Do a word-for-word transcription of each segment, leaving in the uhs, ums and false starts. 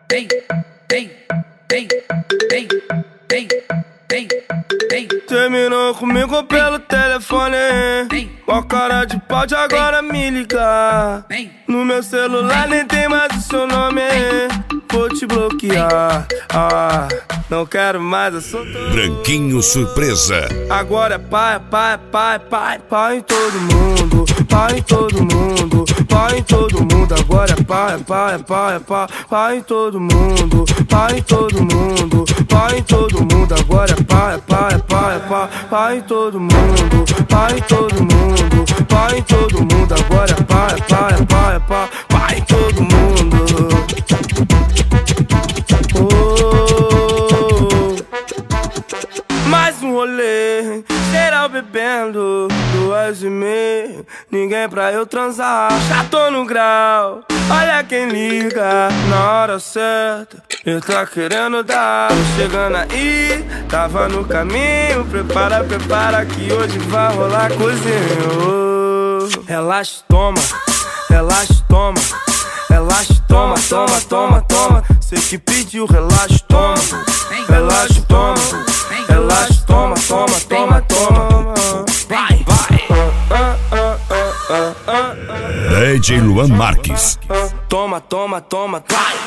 Vem, vem, vem, vem, vem, vem, vem. Terminou comigo pelo telefone. Qual cara de pau de agora me ligar? No meu celular nem tem mais o seu nome. Vou te bloquear. Ah, não quero mais a sua. Branquinho Surpresa. Agora é pai, pai, pai, pai, pai em todo mundo. Pai em todo mundo. Pai em todo mundo. Agora é pai, pai, pai, pai, pai em todo mundo. Pai em todo mundo. Pai em todo mundo. Agora é pai, pai, pai, pai, pai em todo mundo. Pai em todo mundo. Pai em todo mundo. Agora é pai, pai, pai, pai, pai em todo mundo. Oh, mais um rolê, geral bebendo, duas e meia, ninguém pra eu transar. Já tô no grau, olha quem liga na hora certa. Ele tá querendo dar, tô chegando aí, tava no caminho. Prepara, prepara que hoje vai rolar coisinha. Oh, relaxa, toma, relaxa, toma. Relaxa, toma, toma, toma, toma. Cê que pediu, relaxa, toma. Relaxa, toma. Relaxa, toma, toma, toma, toma. Vai, vai. D J Luan Marques. Toma, toma, toma, vai.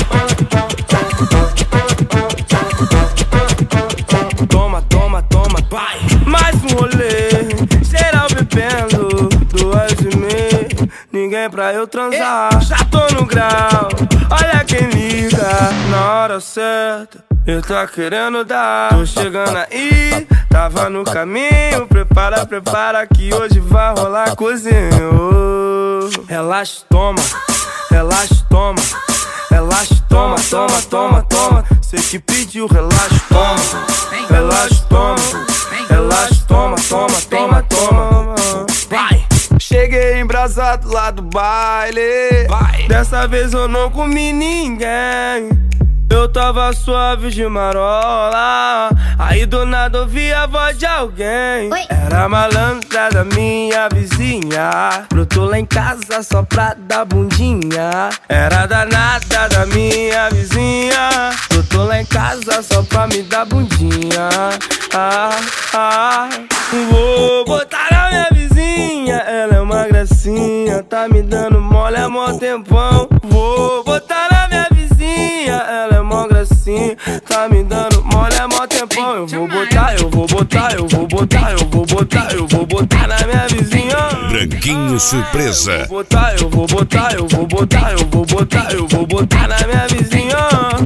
Toma, toma, toma, vai. Mais um rolê, geral bebendo, duas e meia, ninguém pra eu transar. Já tô no grau, olha quem liga na hora certa. Ele tá querendo dar, tô chegando aí, tava no caminho. Prepara, prepara que hoje vai rolar coisinha. Oh, relaxa, toma, relaxa, toma. Relaxa, toma, toma, toma, toma. Cê que pediu, relaxa, toma. Relaxa, toma. Relaxa, toma, toma, toma, toma. Vai. Cheguei embrasado lá do baile. Vai. Dessa vez eu não comi ninguém. Eu tava suave de marola. Aí do nada ouvi a voz de alguém. Oi. Era a malandra da minha vizinha. Brotou lá em casa só pra dar bundinha. Era a danada da minha vizinha. Brotou lá em casa só pra me dar bundinha. Ah, ah, vou botar na minha vizinha. Ela é uma gracinha, tá me dando mole há mó tempão. Vou botar na minha vizinha. Ela é mó gracinha, tá me dando mole há mó tempão. Eu vou botar, eu vou botar, eu vou botar, eu vou botar, eu vou botar na minha vizinha. Branquinho Surpresa. Eu vou botar, eu vou botar, eu vou botar, eu vou botar, eu vou botar na minha vizinha.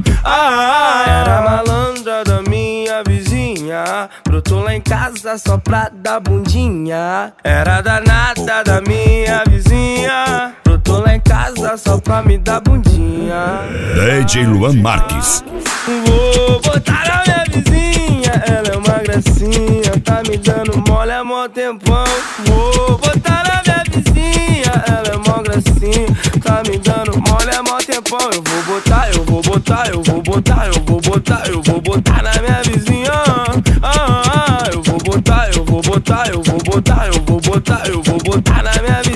Ah, era a malandra da minha vizinha. Brotou lá em casa só pra dar bundinha. Era a danada da minha vizinha. Brotou lá em casa só pra me dar bundinha. D J Luan Marques. Vou botar na minha vizinha. Ela é uma gracinha, tá me dando mole há mó tempão. Vou botar na minha vizinha. Ela é mó gracinha, tá me dando mole há mó tempão. Eu vou botar, eu vou botar, eu vou botar, eu vou botar, eu vou botar na minha vizinha. Ah, ah, eu vou botar, eu vou botar, eu vou botar, eu vou botar, eu vou botar na minha vizinha.